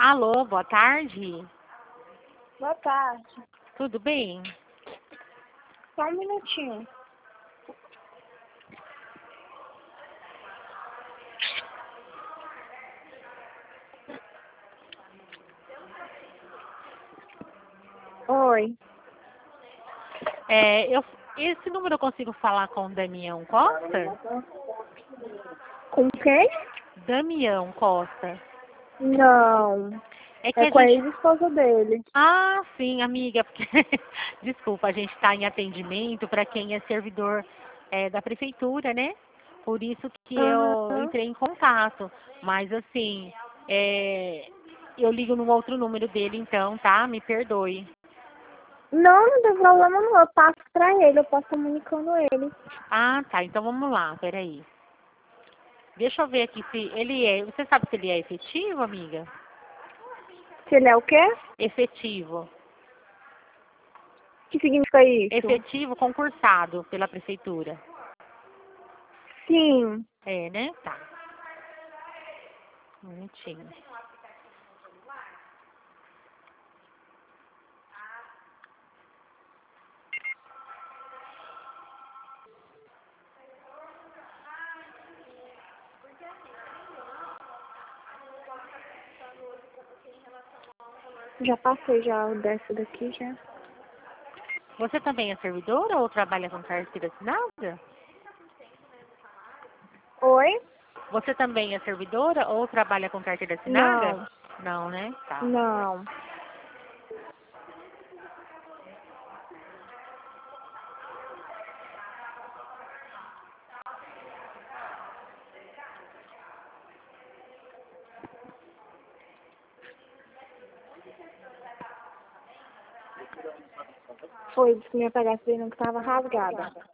Alô, boa tarde. Boa tarde. Tudo bem? Só um minutinho. Oi. Esse número eu consigo falar com o Damião Costa? Com quem? Damião Costa. Não. É que É a com a gente... ex-esposa dele. Ah, sim, amiga, porque... Desculpa, a gente está em atendimento para quem é servidor da prefeitura, né? Por isso que eu Aham. entrei em contato. Mas, assim, eu ligo num outro número dele, então, tá? Me perdoe. Não tem problema não. Eu passo pra ele, eu posso comunicando ele. Ah, tá. Então, vamos lá, peraí. Deixa eu ver aqui se ele é... Você sabe se ele é efetivo, amiga? Se ele é o quê? Efetivo. O que significa isso? Efetivo concursado pela prefeitura. Sim. É, né? Tá. Um minutinho. Já passei já o dessa daqui já. Você também é servidora ou trabalha com carteira assinada? Oi? Você também é servidora ou trabalha com carteira assinada? Não. Não, né? Tá. Não. Foi, disse que minha pegasse não que tava rasgada.